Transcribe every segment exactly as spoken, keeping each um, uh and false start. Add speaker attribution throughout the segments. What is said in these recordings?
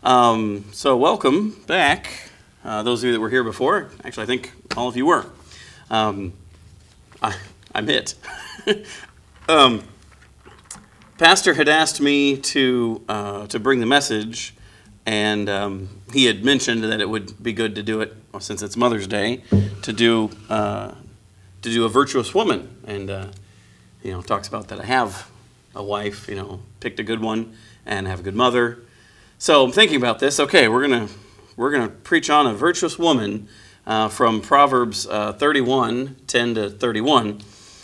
Speaker 1: Um, so welcome back. Uh, those of you that were here before, actually I think all of you were. Um, I, I'm it. um, Pastor had asked me to uh, to bring the message, and um, he had mentioned that it would be good to do it, well, since it's Mother's Day, to do uh, to do a virtuous woman, and uh, you know talks about that I have a wife, you know, picked a good one, and have a good mother. So I'm thinking about this. Okay, we're gonna we're gonna preach on a virtuous woman uh, from Proverbs uh, thirty-one, ten to thirty-one,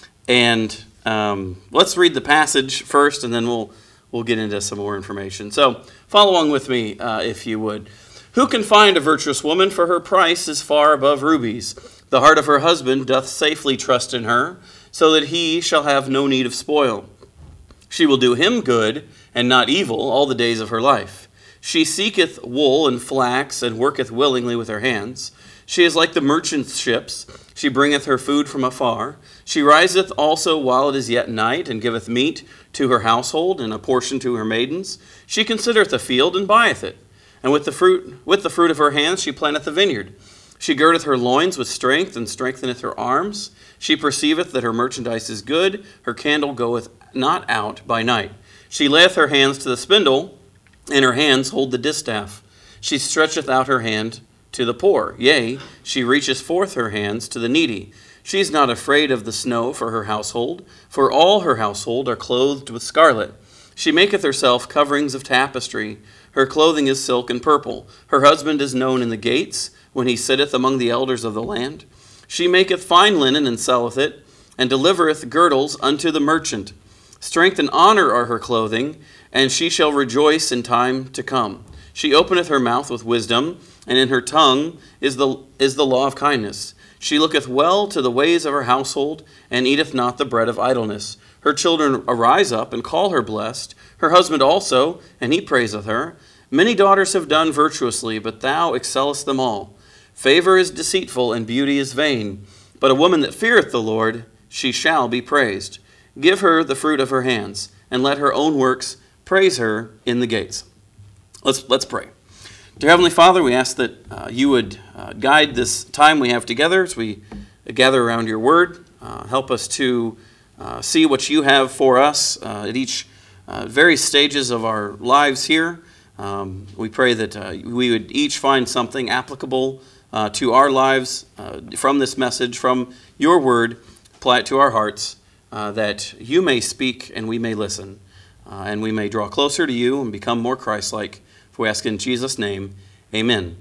Speaker 1: and um, let's read the passage first, and then we'll we'll get into some more information. So follow along with me, uh, if you would. Who can find a virtuous woman? For her price is far above rubies. The heart of her husband doth safely trust in her, so that he shall have no need of spoil. She will do him good and not evil all the days of her life. She seeketh wool and flax, and worketh willingly with her hands. She is like the merchant's ships. She bringeth her food from afar. She riseth also while it is yet night, and giveth meat to her household, and a portion to her maidens. She considereth a field, and buyeth it. And with the fruit with the fruit of her hands she planteth a vineyard. She girdeth her loins with strength, and strengtheneth her arms. She perceiveth that her merchandise is good. Her candle goeth not out by night. She layeth her hands to the spindle, and her hands hold the distaff. She stretcheth out her hand to the poor. Yea, she reacheth forth her hands to the needy. She is not afraid of the snow for her household, for all her household are clothed with scarlet. She maketh herself coverings of tapestry. Her clothing is silk and purple. Her husband is known in the gates, when he sitteth among the elders of the land. She maketh fine linen and selleth it, and delivereth girdles unto the merchant. Strength and honor are her clothing, and she shall rejoice in time to come. She openeth her mouth with wisdom, and in her tongue is the is the law of kindness. She looketh well to the ways of her household, and eateth not the bread of idleness. Her children arise up and call her blessed, her husband also, and he praiseth her. Many daughters have done virtuously, but thou excellest them all. Favor is deceitful, and beauty is vain, but a woman that feareth the Lord, she shall be praised. Give her the fruit of her hands, and let her own works praise her in the gates. Let's let's pray. Dear Heavenly Father, we ask that uh, you would uh, guide this time we have together as we gather around your word. Uh, help us to uh, see what you have for us uh, at each uh, various stages of our lives here. Um, we pray that uh, we would each find something applicable uh, to our lives uh, from this message, from your word, apply it to our hearts, uh, that you may speak and we may listen. Uh, and we may draw closer to you and become more Christ-like. For we ask in Jesus' name, amen.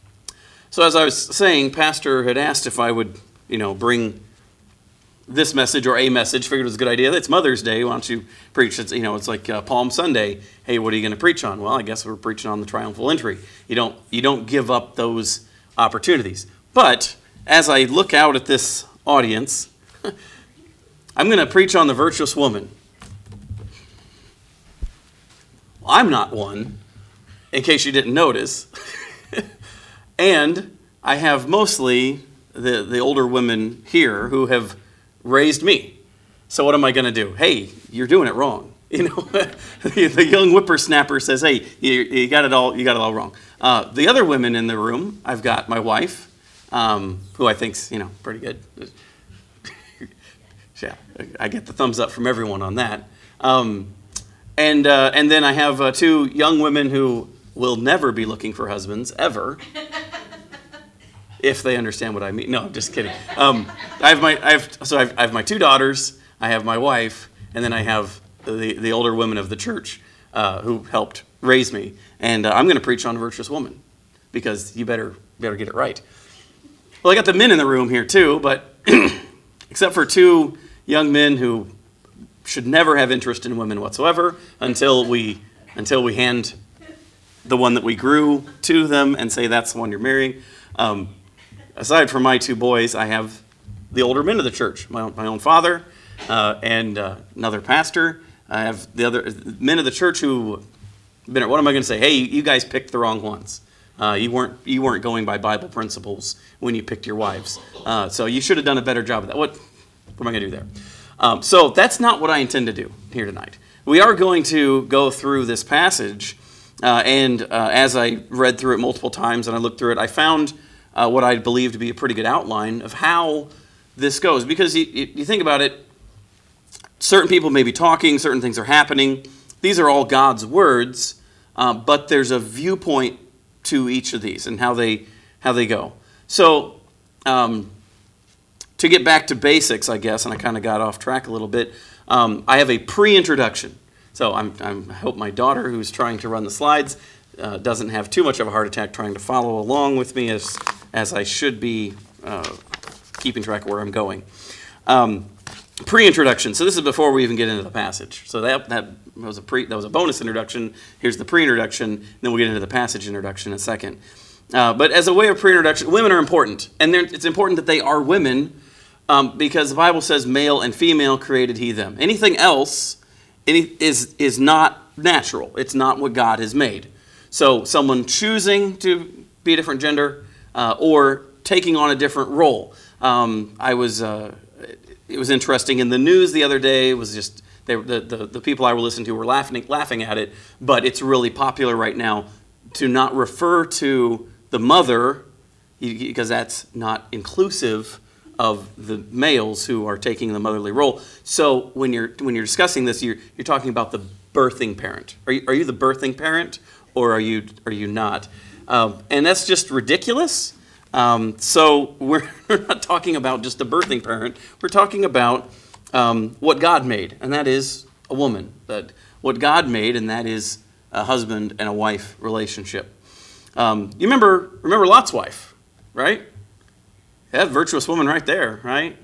Speaker 1: So as I was saying, Pastor had asked if I would, you know, bring this message or a message. Figured it was a good idea. It's Mother's Day. Why don't you preach? It's, you know, it's like uh, Palm Sunday. Hey, what are you going to preach on? Well, I guess we're preaching on the triumphal entry. You don't, you don't give up those opportunities. But as I look out at this audience, I'm going to preach on the virtuous woman. I'm not one, in case you didn't notice. And I have mostly the, the older women here who have raised me. So what am I going to do? Hey, you're doing it wrong. You know, the young whippersnapper says, hey, you, you got it all you got it all wrong. Uh, the other women in the room, I've got my wife, um, who I think's, you know, pretty good. Yeah, I get the thumbs up from everyone on that. Um, And uh, and then I have uh, two young women who will never be looking for husbands, ever, if they understand what I mean. No, I'm just kidding. Um, I have my I have so I've, I have my two daughters, I have my wife, and then I have the, the older women of the church uh, who helped raise me. And uh, I'm going to preach on a virtuous woman, because you better better get it right. Well, I got the men in the room here too, but except for two young men who should never have interest in women whatsoever until we until we hand the one that we grew to them and say that's the one you're marrying. Um, aside from my two boys, I have the older men of the church, my own, my own father uh, and uh, another pastor. I have the other men of the church who been. What am I going to say? Hey, you guys picked the wrong ones. Uh, you weren't you weren't going by Bible principles when you picked your wives. Uh, so you should have done a better job of that. What what am I going to do there? Um, so that's not what I intend to do here tonight. We are going to go through this passage Uh, and uh, as I read through it multiple times and I looked through it, I found uh, what I believe to be a pretty good outline of how this goes. Because you, you, you think about it, certain people may be talking, certain things are happening. These are all God's words, uh, but there's a viewpoint to each of these and how they how they go. So um, to get back to basics, I guess, and I kind of got off track a little bit, um, I have a pre-introduction. So I'm, I'm, I hope my daughter, who's trying to run the slides, uh, doesn't have too much of a heart attack trying to follow along with me as, as I should be uh, keeping track of where I'm going. Um, Pre-introduction. So this is before we even get into the passage. So that that was a pre that was a bonus introduction. Here's the pre-introduction. Then we'll get into the passage introduction in a second. Uh, but as a way of pre-introduction, women are important, and it's important that they are women um, because the Bible says male and female created He them. Anything else any, is is not natural. It's not what God has made. So someone choosing to be a different gender uh, or taking on a different role. Um, I was. Uh, It was interesting in the news the other day. It was just they, the, the the people I were listening to were laughing laughing at it. But it's really popular right now to not refer to the mother because that's not inclusive of the males who are taking the motherly role. So when you're when you're discussing this, you're you're talking about the birthing parent. Are you are you the birthing parent or are you are you not? Um, and that's just ridiculous. Um, so we're not talking about just a birthing parent. We're talking about um, what God made, and that is a woman. That what God made, and that is a husband and a wife relationship. Um, you remember remember Lot's wife, right? That virtuous woman right there, right?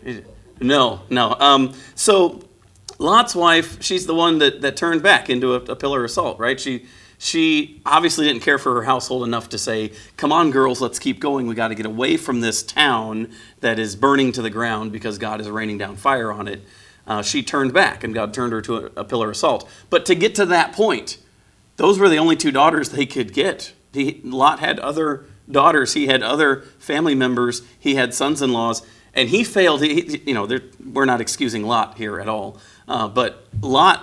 Speaker 1: No, no. Um, so Lot's wife, she's the one that, that turned back into a, a pillar of salt, right? She She obviously didn't care for her household enough to say, come on, girls, let's keep going. We got to get away from this town that is burning to the ground because God is raining down fire on it. Uh, she turned back, and God turned her to a, a pillar of salt. But to get to that point, those were the only two daughters they could get. He, Lot had other daughters. He had other family members. He had sons-in-laws. And he failed. He, you know, we're not excusing Lot here at all. Uh, but Lot,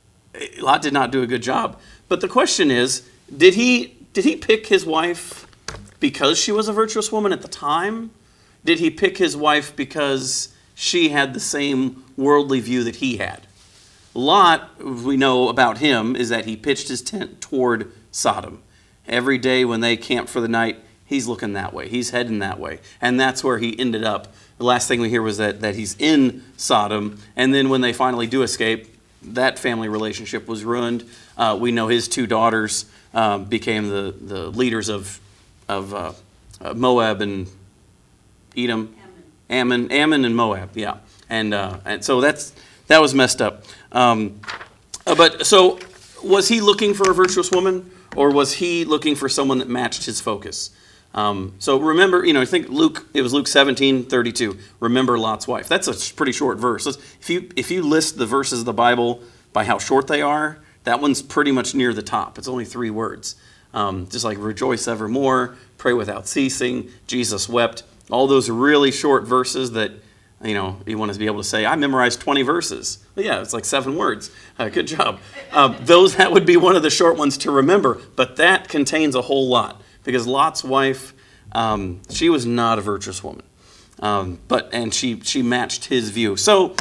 Speaker 1: Lot did not do a good job. But the question is, did he did he pick his wife because she was a virtuous woman at the time? Did he pick his wife because she had the same worldly view that he had? Lot, we know about him, is that he pitched his tent toward Sodom. Every day when they camped for the night, he's looking that way. He's heading that way. And that's where he ended up. The last thing we hear was that, that he's in Sodom. And then when they finally do escape, that family relationship was ruined. Uh, we know his two daughters um, became the, the leaders of of uh, uh, Moab and Edom, Ammon. Ammon, Ammon and Moab, yeah. And uh, and so that's that was messed up. Um, uh, but so was he looking for a virtuous woman, or was he looking for someone that matched his focus? Um, so remember, you know, I think Luke, it was Luke seventeen thirty-two. Remember Lot's wife. That's a pretty short verse. If you if you list the verses of the Bible by how short they are, that one's pretty much near the top. It's only three words. Um, just like rejoice evermore, pray without ceasing, Jesus wept. All those really short verses that, you know, you want to be able to say, I memorized twenty verses. But yeah, it's like seven words. Uh, good job. Uh, those, that would be one of the short ones to remember. But that contains a whole lot. Because Lot's wife, um, she was not a virtuous woman, um, but and she she matched his view. So,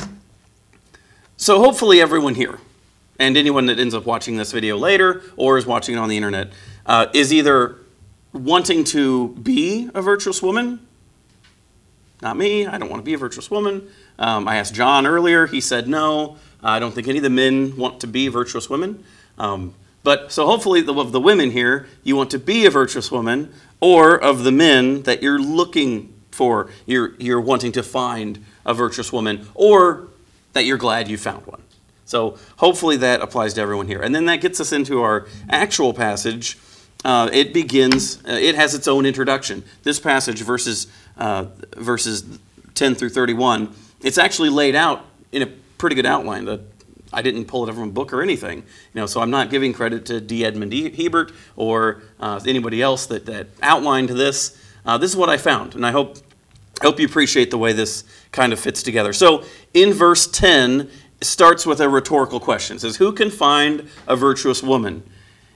Speaker 1: so hopefully everyone here, and anyone that ends up watching this video later or is watching it on the internet, uh, is either wanting to be a virtuous woman. Not me. I don't want to be a virtuous woman. Um, I asked John earlier. He said no. I don't think any of the men want to be virtuous women. Um, But so hopefully the, of the women here, you want to be a virtuous woman, or of the men that you're looking for, you're you're wanting to find a virtuous woman, or that you're glad you found one. So hopefully that applies to everyone here. And then that gets us into our actual passage. Uh, it begins, uh, it has its own introduction. This passage, verses uh, verses ten through thirty-one, it's actually laid out in a pretty good outline. The, I didn't pull it from a book or anything, you know. So I'm not giving credit to D. Edmund Hebert or uh, anybody else that, that outlined this. Uh, this is what I found, and I hope hope you appreciate the way this kind of fits together. So in verse ten, it starts with a rhetorical question. It says, "Who can find a virtuous woman?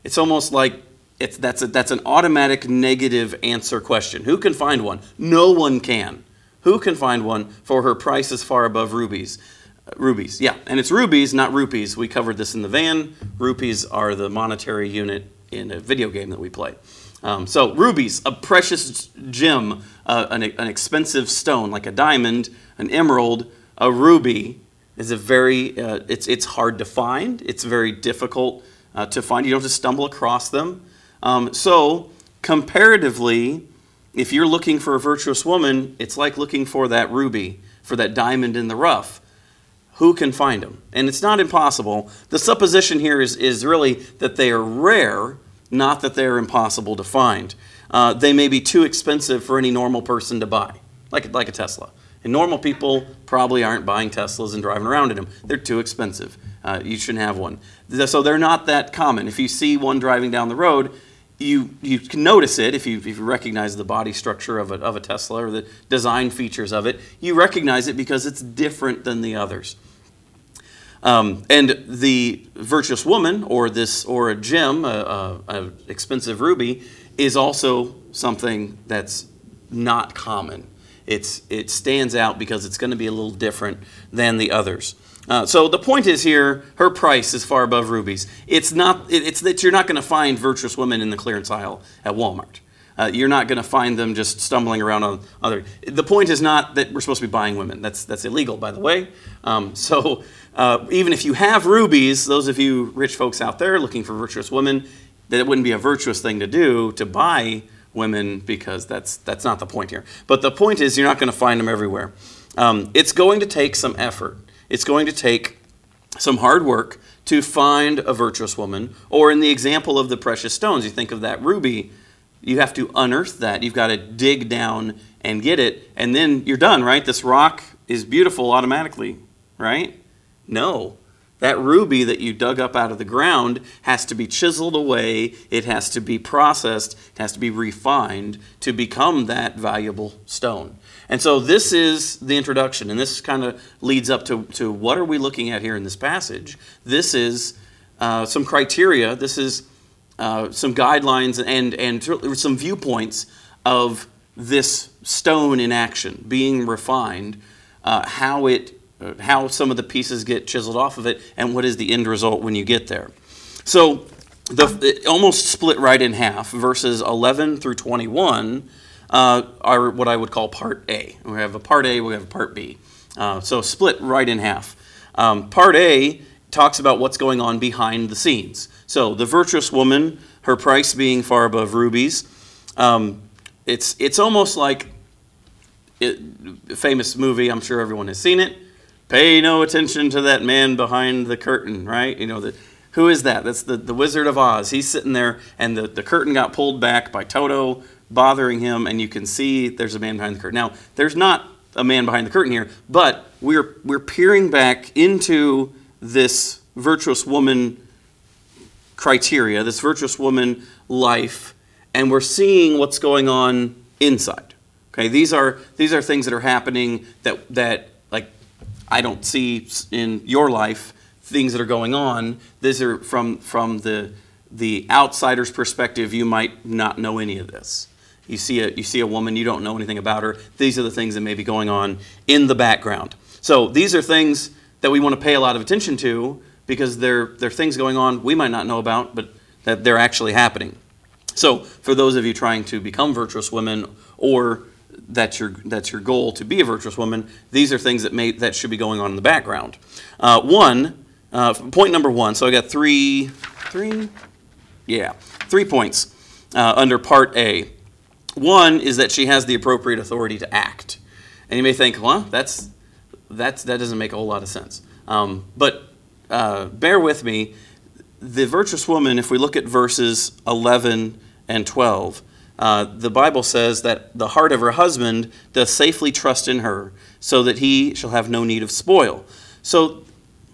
Speaker 1: It's almost like it's, that's, a, that's an automatic negative answer question. Who can find one? No one can. Who can find one, for her price is far above rubies? Uh, rubies, yeah. And it's rubies, not rupees. We covered this in the van. Rupees are the monetary unit in a video game that we play. Um, so rubies, a precious gem, uh, an, an expensive stone, like a diamond, an emerald, a ruby is a very, uh, it's, it's hard to find. It's very difficult uh, to find. You don't just stumble across them. Um, so comparatively, if you're looking for a virtuous woman, it's like looking for that ruby, for that diamond in the rough. Who can find them? And it's not impossible. The supposition here is, is really that they are rare, not that they're impossible to find. Uh, they may be too expensive for any normal person to buy, like, like a Tesla. And normal people probably aren't buying Teslas and driving around in them. They're too expensive. Uh, you shouldn't have one. So they're not that common. If you see one driving down the road, you you can notice it if you, if you recognize the body structure of a, of a Tesla or the design features of it. You recognize it because it's different than the others. Um, and the virtuous woman, or this, or a gem, a, a, a expensive ruby, is also something that's not common. It's it stands out because it's going to be a little different than the others. Uh, so the point is here, her price is far above rubies. It's not. It, it's that you're not going to find virtuous women in the clearance aisle at Walmart. Uh, you're not going to find them just stumbling around on other. The point is not that we're supposed to be buying women. That's that's illegal, by the way. Um, so uh, even if you have rubies, those of you rich folks out there looking for virtuous women, that it wouldn't be a virtuous thing to do to buy women, because that's that's not the point here. But the point is, you're not going to find them everywhere. Um, it's going to take some effort. It's going to take some hard work to find a virtuous woman. Or in the example of the precious stones, you think of that ruby, you have to unearth that. You've got to dig down and get it, and then you're done, right? This rock is beautiful automatically, right? No. That ruby that you dug up out of the ground has to be chiseled away. It has to be processed. It has to be refined to become that valuable stone. And so this is the introduction, and this kind of leads up to, to what are we looking at here in this passage. This is uh, some criteria. This is uh, some guidelines and, and some viewpoints of this stone in action, being refined, uh, how it how some of the pieces get chiseled off of it, and what is the end result when you get there. So the, it almost split right in half. Verses eleven through twenty-one uh, are what I would call part A. We have a part A, we have a part B. Uh, so split right in half. Um, part A talks about what's going on behind the scenes. So the virtuous woman, her price being far above rubies. Um, it's, it's almost like it, a famous movie, I'm sure everyone has seen it. Pay no attention to that man behind the curtain, right? You know, the, who is that? That's the, the Wizard of Oz. He's sitting there, and the, the curtain got pulled back by Toto bothering him, and you can see there's a man behind the curtain. Now, there's not a man behind the curtain here, but we're we're peering back into this virtuous woman criteria, this virtuous woman life, and we're seeing what's going on inside. Okay, these are these are things that are happening that that like I don't see in your life, things that are going on. These are from from the the outsider's perspective. You might not know any of this. You see a you see a woman, you don't know anything about her. These are the things that may be going on in the background. So these are things that we want to pay a lot of attention to, because they're they're things going on we might not know about, but that they're actually happening. So for those of you trying to become virtuous women, or that's your that's your goal to be a virtuous woman, these are things that may that should be going on in the background. Uh, one uh, point number one. So I got three three yeah three points uh, under part A. One is that she has the appropriate authority to act, and you may think, well, that's that's that doesn't make a whole lot of sense. Um, but uh, bear with me. The virtuous woman, if we look at verses eleven and twelve. Uh, the Bible says that the heart of her husband does safely trust in her, so that he shall have no need of spoil. So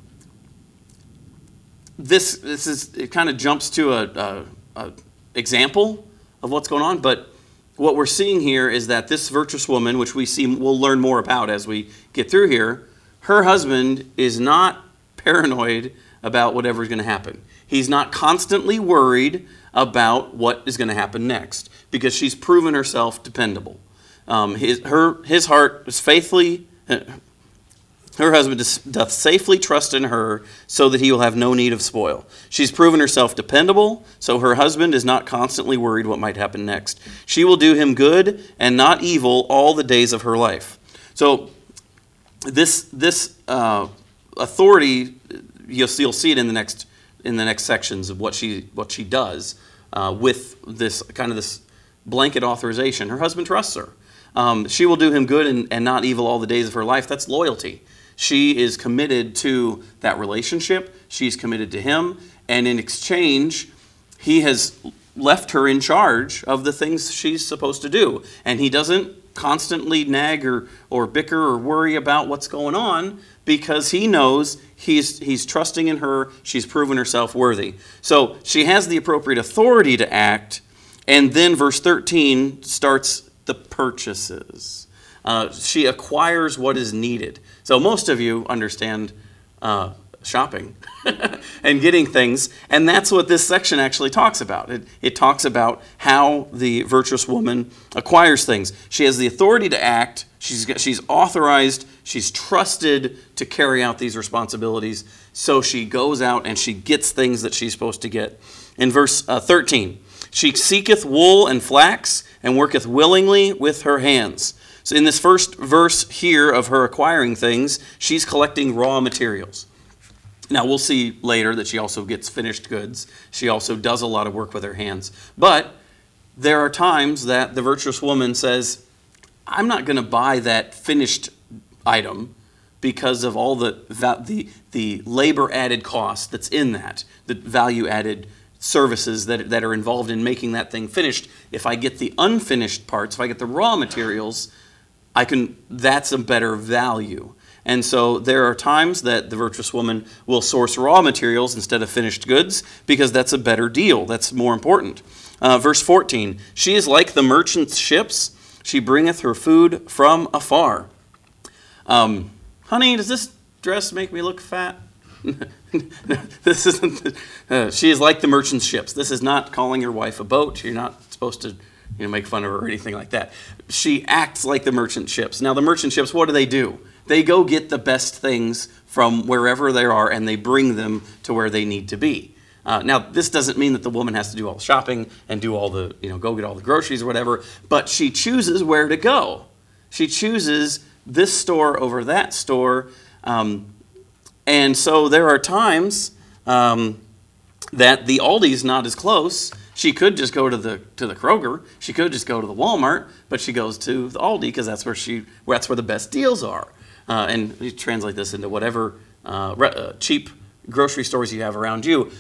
Speaker 1: this this is it kind of jumps to a, a, a example of what's going on, but what we're seeing here is that this virtuous woman, which we see we'll learn more about as we get through here, her husband is not paranoid about whatever's going to happen. He's not constantly worried about what is going to happen next because she's proven herself dependable. Um, his, her, his heart is faithfully, her husband doth safely trust in her so that he will have no need of spoil. She's proven herself dependable, so her husband is not constantly worried what might happen next. She will do him good and not evil all the days of her life. So this this uh, authority, you'll, you'll see it in the next in the next sections of what she what she does uh, with this kind of this blanket authorization. Her husband trusts her. Um, she will do him good and, and not evil all the days of her life. That's loyalty. She is committed to that relationship. She's committed to him. And in exchange, he has left her in charge of the things she's supposed to do. And he doesn't constantly nag or, or bicker or worry about what's going on because he knows he's, he's trusting in her. She's proven herself worthy. So she has the appropriate authority to act. And then verse thirteen starts the purchases. Uh, she acquires what is needed. So most of you understand uh, shopping and getting things, and that's what this section actually talks about. It, it talks about how the virtuous woman acquires things. She has the authority to act. She's, she's authorized. She's trusted to carry out these responsibilities. So she goes out and she gets things that she's supposed to get. In verse uh, thirteen, she seeketh wool and flax and worketh willingly with her hands. So in this first verse here of her acquiring things, she's collecting raw materials. Now we'll see later that she also gets finished goods. She also does a lot of work with her hands. But there are times that the virtuous woman says, I'm not going to buy that finished item because of all the, the, the labor added cost that's in that, the value added services that, that are involved in making that thing finished. If I get the unfinished parts, if I get the raw materials, I can. That's a better value. And so there are times that the virtuous woman will source raw materials instead of finished goods because that's a better deal. That's more important. Uh, verse fourteen, she is like the merchant's ships. She bringeth her food from afar. Um, honey, does this dress make me look fat? This isn't. Uh, she is like the merchant's ships. This is not calling your wife a boat. You're not supposed to, you know, make fun of her or anything like that. She acts like the merchant ships. Now, the merchant ships, what do they do? They go get the best things from wherever they are, and they bring them to where they need to be. Uh, now, this doesn't mean that the woman has to do all the shopping and do all the, you know, go get all the groceries or whatever, but she chooses where to go. She chooses this store over that store. Um, and so there are times um, that the Aldi's not as close. She could just go to the to the Kroger. She could just go to the Walmart, but she goes to the Aldi because that's where she that's where the best deals are. Uh, and you translate this into whatever uh, re- uh, cheap grocery stores you have around you.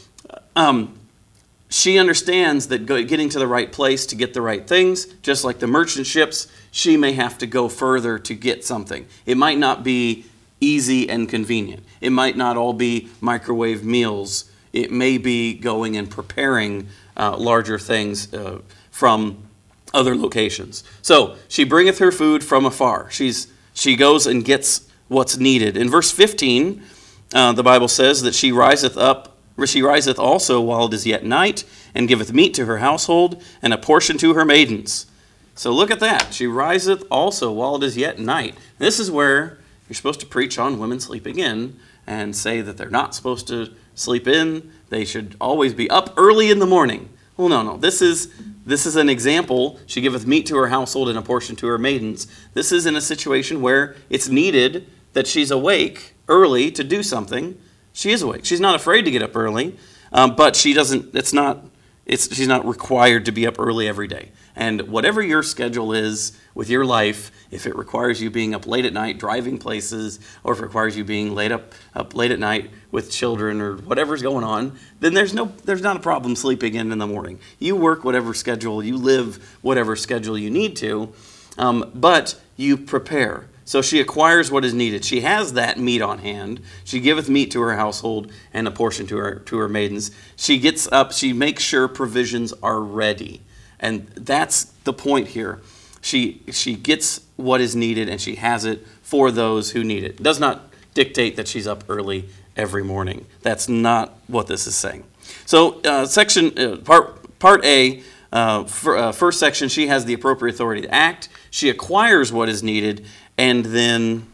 Speaker 1: Um, she understands that go, getting to the right place to get the right things, just like the merchant ships, she may have to go further to get something. It might not be easy and convenient. It might not all be microwave meals. It may be going and preparing uh, larger things uh, from other locations. So she bringeth her food from afar. She's she goes and gets what's needed. In verse fifteen, uh, the Bible says that she riseth up, she riseth also while it is yet night, and giveth meat to her household, and a portion to her maidens. So look at that. She riseth also while it is yet night. This is where you're supposed to preach on women sleeping in and say that they're not supposed to sleep in. They should always be up early in the morning. Well, no, no. This is this is an example. She giveth meat to her household and a portion to her maidens. This is in a situation where it's needed that she's awake early to do something. She is awake. She's not afraid to get up early, um, but she doesn't. It's not. It's she's not required to be up early every day. And whatever your schedule is with your life, if it requires you being up late at night driving places, or if it requires you being late up up late at night with children or whatever's going on, then there's no there's not a problem sleeping in in the morning. You work whatever schedule, you live whatever schedule you need to, um, but you prepare. So she acquires what is needed. She has that meat on hand. She giveth meat to her household and a portion to her to her maidens. She gets up. She makes sure provisions are ready. And that's the point here. She she gets what is needed and she has it for those who need it. It does not dictate that she's up early every morning. That's not what this is saying. So uh, section uh, part part A, uh, for, uh, first section, she has the appropriate authority to act. She acquires what is needed, and then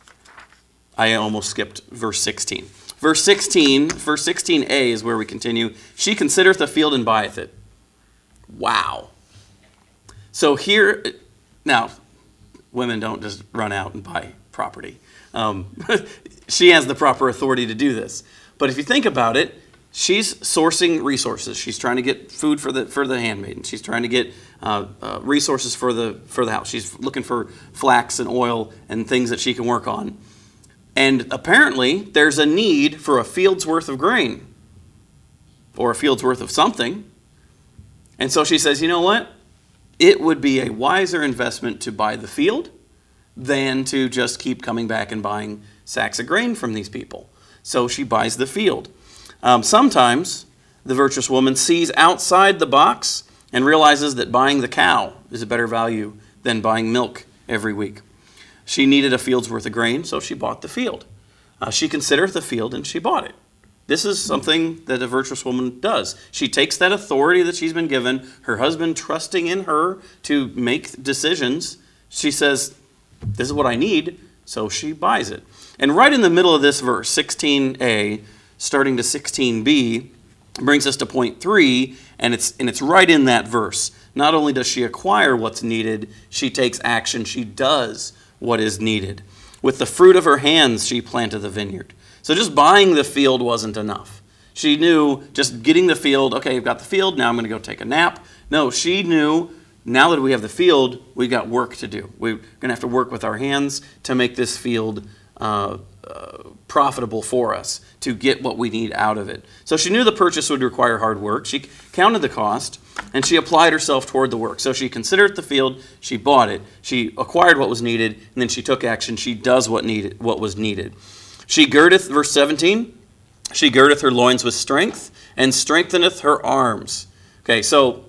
Speaker 1: I almost skipped verse sixteen. Verse sixteen, verse sixteen a is where we continue. She considereth a field and buyeth it. Wow. So here, now, women don't just run out and buy property. Um, she has the proper authority to do this. But if you think about it, she's sourcing resources. She's trying to get food for the for the handmaiden. She's trying to get uh, uh, resources for the for the house. She's looking for flax and oil and things that she can work on. And apparently, there's a need for a field's worth of grain or a field's worth of something. And so she says, you know what? It would be a wiser investment to buy the field than to just keep coming back and buying sacks of grain from these people. So she buys the field. Um, sometimes the virtuous woman sees outside the box and realizes that buying the cow is a better value than buying milk every week. She needed a field's worth of grain, so she bought the field. Uh, she considered the field and she bought it. This is something that a virtuous woman does. She takes that authority that she's been given, her husband trusting in her to make decisions. She says, this is what I need, so she buys it. And right in the middle of this verse, sixteen a, starting to sixteen b, brings us to point three, and it's and it's right in that verse. Not only does she acquire what's needed, she takes action. She does what is needed. With the fruit of her hands, she planted the vineyard. So just buying the field wasn't enough. She knew just getting the field, okay, I've got the field, now I'm going to go take a nap. No, she knew now that we have the field, we got work to do. We're going to have to work with our hands to make this field uh, uh, profitable for us, to get what we need out of it. So she knew the purchase would require hard work. She counted the cost, and she applied herself toward the work. So she considered the field, she bought it, she acquired what was needed, and then she took action. She does what needed, what was needed. She girdeth, verse seventeen, she girdeth her loins with strength, and strengtheneth her arms. Okay, so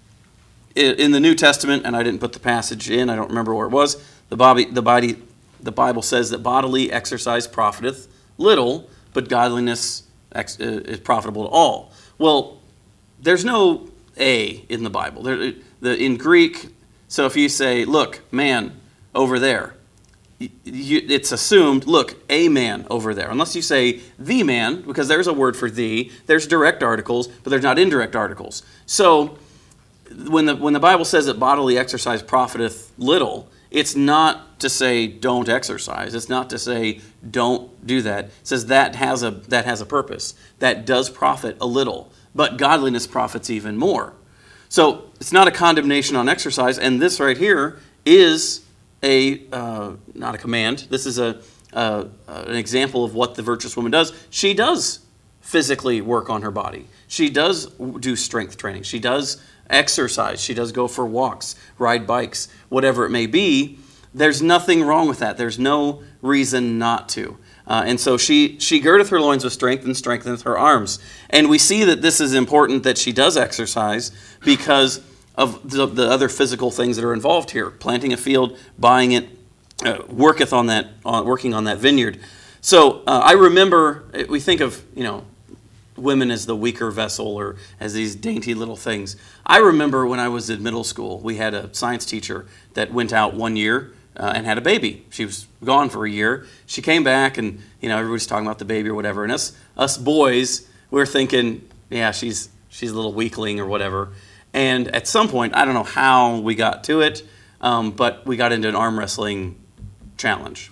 Speaker 1: in the New Testament, and I didn't put the passage in, I don't remember where it was, the, body, the, body, the Bible says that bodily exercise profiteth little, but godliness is profitable to all. Well, there's no A in the Bible. There, the, in Greek, so if you say, look, man, over there, you, it's assumed, look, a man over there. Unless you say the man, because there's a word for the, there's direct articles, but there's not indirect articles. So when the when the Bible says that bodily exercise profiteth little, it's not to say don't exercise. It's not to say don't do that. It says that has a that has a purpose. That does profit a little, but godliness profits even more. So it's not a condemnation on exercise, and this right here is a uh, not a command. This is a uh, an example of what the virtuous woman does. She does physically work on her body. She does do strength training. She does exercise. She does go for walks, ride bikes, whatever it may be. There's nothing wrong with that. There's no reason not to. Uh, and so she she girdeth her loins with strength and strengtheneth her arms. And we see that this is important that she does exercise because of the, the other physical things that are involved here. Planting a field, buying it, uh, worketh on that, uh, working on that vineyard. So uh, I remember, we think of, you know, women as the weaker vessel or as these dainty little things. I remember when I was in middle school, we had a science teacher that went out one year uh, and had a baby. She was gone for a year. She came back and, you know, everybody's talking about the baby or whatever. And us us boys, we were thinking, yeah, she's she's a little weakling or whatever. And at some point, I don't know how we got to it, um, but we got into an arm wrestling challenge.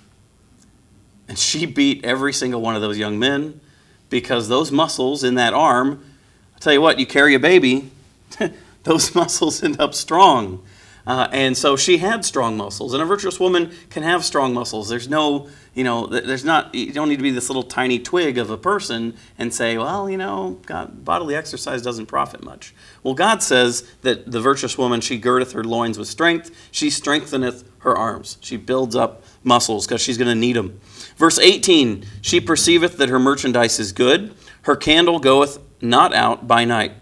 Speaker 1: And she beat every single one of those young men because those muscles in that arm, I'll tell you what, you carry a baby, those muscles end up strong. Uh, and so she had strong muscles. And a virtuous woman can have strong muscles. There's no, you know, there's not, you don't need to be this little tiny twig of a person and say, well, you know, God, bodily exercise doesn't profit much. Well, God says that the virtuous woman, she girdeth her loins with strength. She strengtheneth her arms. She builds up muscles because she's going to need them. Verse eighteen, she perceiveth that her merchandise is good. Her candle goeth not out by night.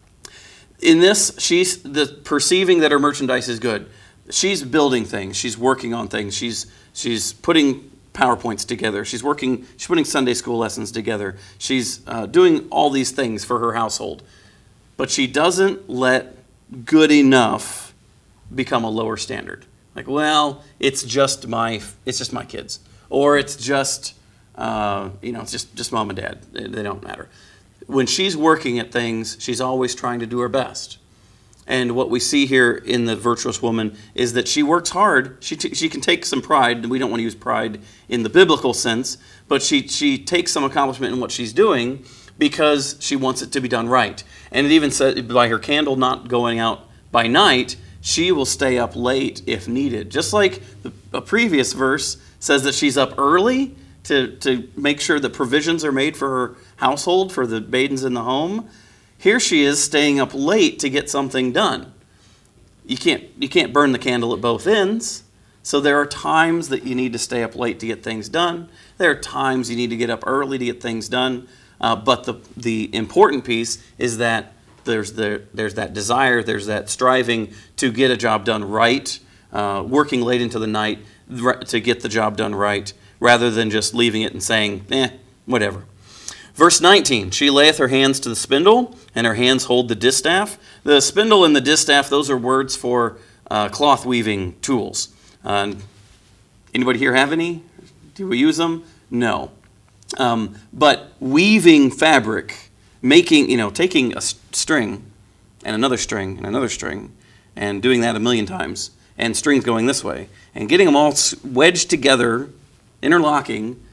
Speaker 1: In this, she's the perceiving that her merchandise is good. She's building things. She's working on things. She's she's putting PowerPoints together. She's working, she's putting Sunday school lessons together. She's uh, doing all these things for her household. But she doesn't let good enough become a lower standard. Like, well, it's just my, it's just my kids. Or it's just, uh, you know, it's just, just mom and dad. They, they don't matter. When she's working at things, she's always trying to do her best. And what we see here in the virtuous woman is that she works hard. She t- she can take some pride, and we don't want to use pride in the biblical sense, but she she takes some accomplishment in what she's doing because she wants it to be done right. And it even said by her candle not going out by night, she will stay up late if needed. Just like the, a previous verse says that she's up early to, to make sure that provisions are made for her household, for the maidens in the home. Here she is staying up late to get something done. You can't you can't burn the candle at both ends. So there are times that you need to stay up late to get things done. There are times you need to get up early to get things done. Uh, but the the important piece is that there's the there's that desire, there's that striving to get a job done right, uh, working late into the night to get the job done right, rather than just leaving it and saying, eh, whatever. Verse nineteen, she layeth her hands to the spindle, and her hands hold the distaff. The spindle and the distaff, those are words for uh, cloth weaving tools. Uh, anybody here have any? Do we use them? No. Um, but weaving fabric, making, you know, taking a string and another string and another string and doing that a million times, and strings going this way, and getting them all wedged together, interlocking,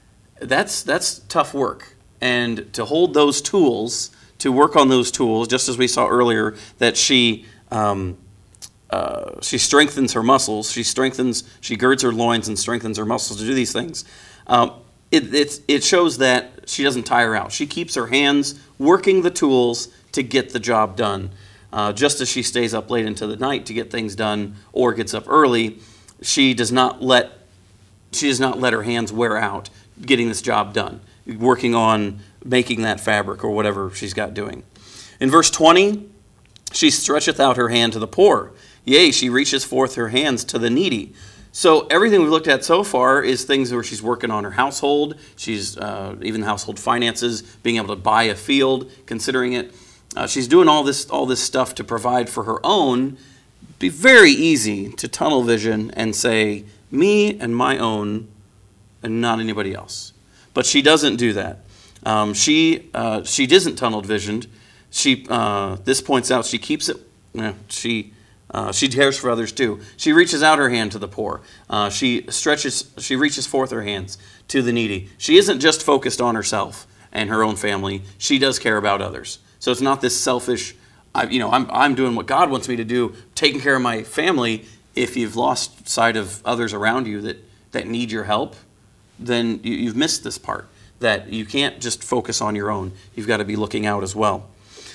Speaker 1: that's that's tough work. And to hold those tools, to work on those tools, just as we saw earlier, that she um, uh, she strengthens her muscles, she strengthens, she girds her loins and strengthens her muscles to do these things. Um, it, it, it shows that she doesn't tire out. She keeps her hands working the tools to get the job done. Uh, just as she stays up late into the night to get things done or gets up early, she does not let she does not let her hands wear out getting this job done, working on making that fabric or whatever she's got doing. In verse twenty, she stretcheth out her hand to the poor. Yea, she reaches forth her hands to the needy. So everything we've looked at so far is things where she's working on her household. She's uh, even household finances, being able to buy a field, considering it. Uh, she's doing all this all this stuff to provide for her own. It'd be very easy to tunnel vision and say, me and my own and not anybody else. But she doesn't do that. Um, she uh, she isn't tunnel visioned. She uh, this points out she keeps it. Uh, she uh, she cares for others too. She reaches out her hand to the poor. Uh, she stretches. She reaches forth her hands to the needy. She isn't just focused on herself and her own family. She does care about others. So it's not this selfish. I, you know, I'm I'm doing what God wants me to do, taking care of my family. If you've lost sight of others around you that that need your help, then you, you've missed this part, that you can't just focus on your own. You've got to be looking out as well.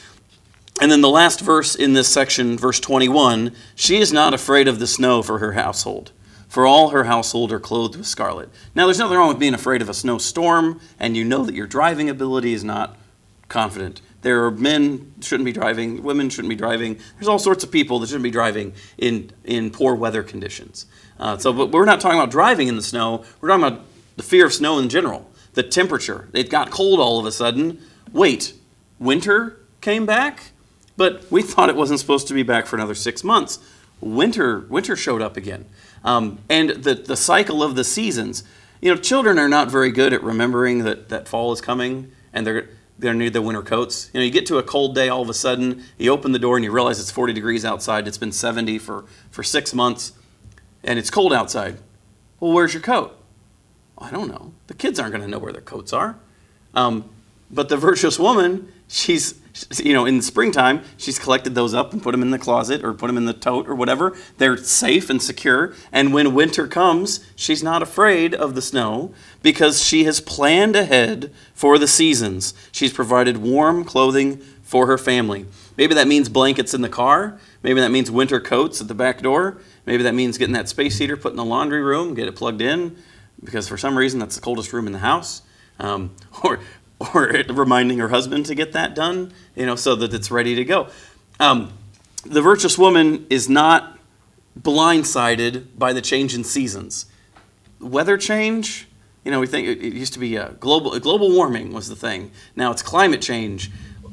Speaker 1: And then the last verse in this section, verse twenty-one, she is not afraid of the snow for her household, for all her household are clothed with scarlet. Now, there's nothing wrong with being afraid of a snowstorm, and you know that your driving ability is not confident. There are men shouldn't be driving, women shouldn't be driving. There's all sorts of people that shouldn't be driving in, in poor weather conditions. Uh, so, but we're not talking about driving in the snow. We're talking about the fear of snow in general, the temperature. It got cold all of a sudden. Wait, winter came back? But we thought it wasn't supposed to be back for another six months. Winter winter showed up again. Um, and the, the cycle of the seasons. You know, children are not very good at remembering that, that fall is coming and they're they're need their winter coats. You know, you get to a cold day all of a sudden, you open the door and you realize it's forty degrees outside. It's been seventy for, for six months and it's cold outside. Well, where's your coat? I don't know. The kids aren't going to know where their coats are. Um, but the virtuous woman, she's, you know, in the springtime, she's collected those up and put them in the closet or put them in the tote or whatever. They're safe and secure. And when winter comes, she's not afraid of the snow because she has planned ahead for the seasons. She's provided warm clothing for her family. Maybe that means blankets in the car. Maybe that means winter coats at the back door. Maybe that means getting that space heater put in the laundry room, get it plugged in, because for some reason that's the coldest room in the house, um, or or reminding her husband to get that done, you know, so that it's ready to go. Um, the virtuous woman is not blindsided by the change in seasons. weather change, you know, we think it, it used to be a global, global warming was the thing. Now it's climate change.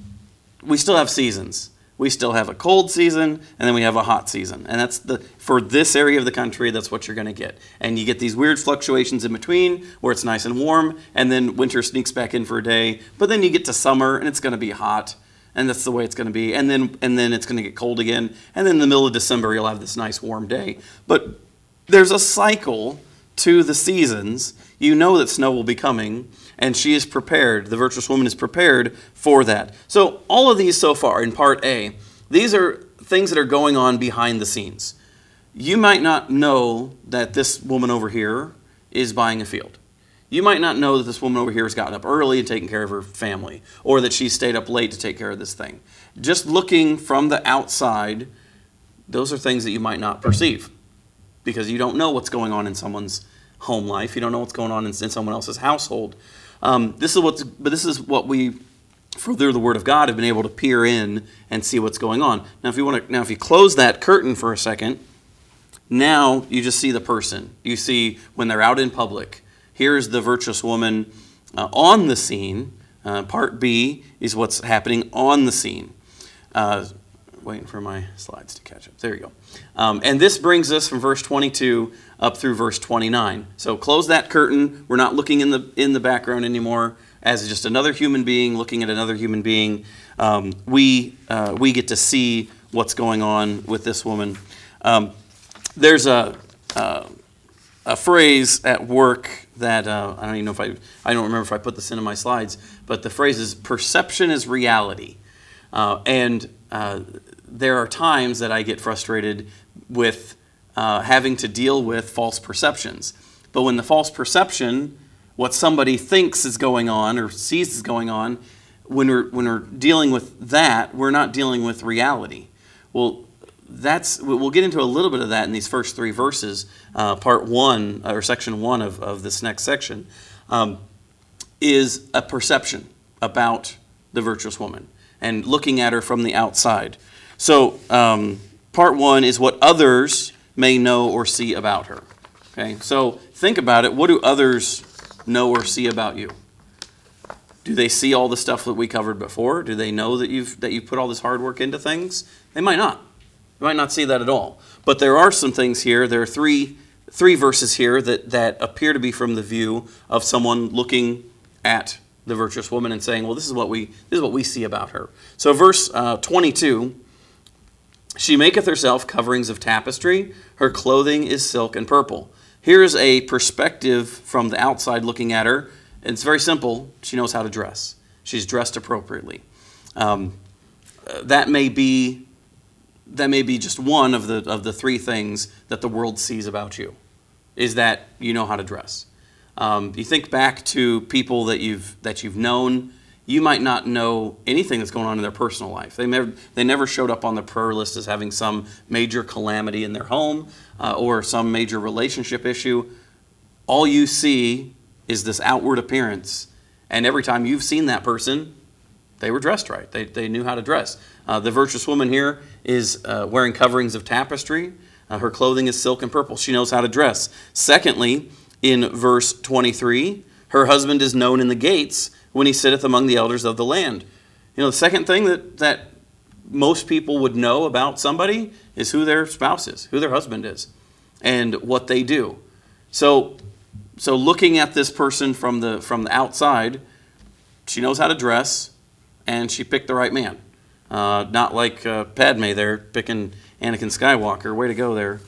Speaker 1: We still have seasons. We still have a cold season, and then we have a hot season. And that's the for this area of the country, that's what you're going to get. And you get these weird fluctuations in between where it's nice and warm, and then winter sneaks back in for a day. But then you get to summer, and it's going to be hot, and that's the way it's going to be. And then and then it's going to get cold again. And then in the middle of December, you'll have this nice warm day. But there's a cycle to the seasons. You know that snow will be coming, and she is prepared. The virtuous woman is prepared for that. So all of these so far in part A, these are things that are going on behind the scenes. You might not know that this woman over here is buying a field. You might not know that this woman over here has gotten up early and taken care of her family, or that she stayed up late to take care of this thing. Just looking from the outside, those are things that you might not perceive because you don't know what's going on in someone's home life. You don't know what's going on in, in someone else's household. Um, this is what's, but this is what we, through the Word of God, have been able to peer in and see what's going on. Now, if you want to, now if you close that curtain for a second, now you just see the person. You see when they're out in public. Here's the virtuous woman uh, on the scene. Uh, part B is what's happening on the scene. Uh, waiting for my slides to catch up. There you go. Um, and this brings us from verse twenty-two up through verse twenty-nine. So close that curtain. We're not looking in the in the background anymore as just another human being looking at another human being. Um, we uh, we get to see what's going on with this woman. Um, there's a uh, a phrase at work that uh, I don't even know if I I don't remember if I put this into my slides, but the phrase is perception is reality, uh, and uh, there are times that I get frustrated with uh, having to deal with false perceptions. But when the false perception, what somebody thinks is going on or sees is going on, when we're when we're dealing with that, we're not dealing with reality. Well, that's we'll get into a little bit of that in these first three verses, uh, part one or section one of, of this next section, um, is a perception about the virtuous woman and looking at her from the outside. So um, part one is what others may know or see about her. Okay, so think about it. What do others know or see about you? Do they see all the stuff that we covered before? Do they know that you've that you've put all this hard work into things? They might not. They might not see that at all. But there are some things here. There are three three verses here that, that appear to be from the view of someone looking at the virtuous woman and saying, "Well, this is what we this is what we see about her." So, verse uh, twenty-two. She maketh herself coverings of tapestry. Her clothing is silk and purple. Here's a perspective from the outside looking at her. It's very simple. She knows how to dress. She's dressed appropriately. Um, that may be that may be just one of the of the three things that the world sees about you, is that you know how to dress. Um, you think back to people that you've that you've known. You might not know anything that's going on in their personal life. They never, they never showed up on the prayer list as having some major calamity in their home uh, or some major relationship issue. All you see is this outward appearance. And every time you've seen that person, they were dressed right. They, they knew how to dress. Uh, the virtuous woman here is uh, wearing coverings of tapestry. Uh, her clothing is silk and purple. She knows how to dress. Secondly, in verse twenty-three, her husband is known in the gates when he sitteth among the elders of the land. You know, the second thing that, that most people would know about somebody is who their spouse is, who their husband is, and what they do. So, so looking at this person from the from the outside, she knows how to dress, and she picked the right man. Uh, not like uh, Padme there, picking Anakin Skywalker. Way to go there.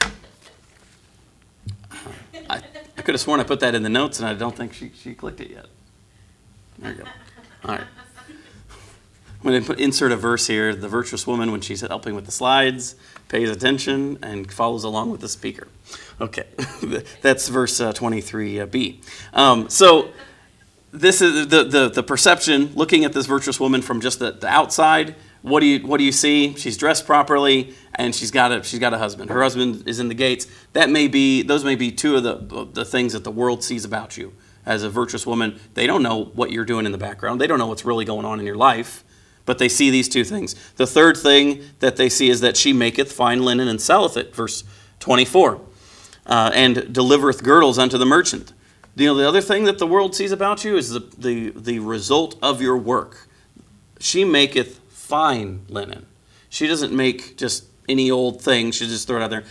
Speaker 1: I, I could have sworn I put that in the notes, and I don't think she, she clicked it yet. There you go. All right. I'm going to put, insert a verse here. The virtuous woman, when she's helping with the slides, pays attention and follows along with the speaker. Okay. That's verse uh, twenty-three B. Um, so this is the, the, the perception, looking at this virtuous woman from just the, the outside. What do you what do you see? She's dressed properly, and she's got a she's got a husband. Her husband is in the gates. That may be those may be two of the the things that the world sees about you. As a virtuous woman, they don't know what you're doing in the background. They don't know what's really going on in your life, but they see these two things. The third thing that they see is that she maketh fine linen and selleth it, verse twenty-four. uh, and delivereth girdles unto the merchant. You know, the other thing that the world sees about you is the, the, the result of your work. She maketh fine linen. She doesn't make just any old thing. She just throw it out there.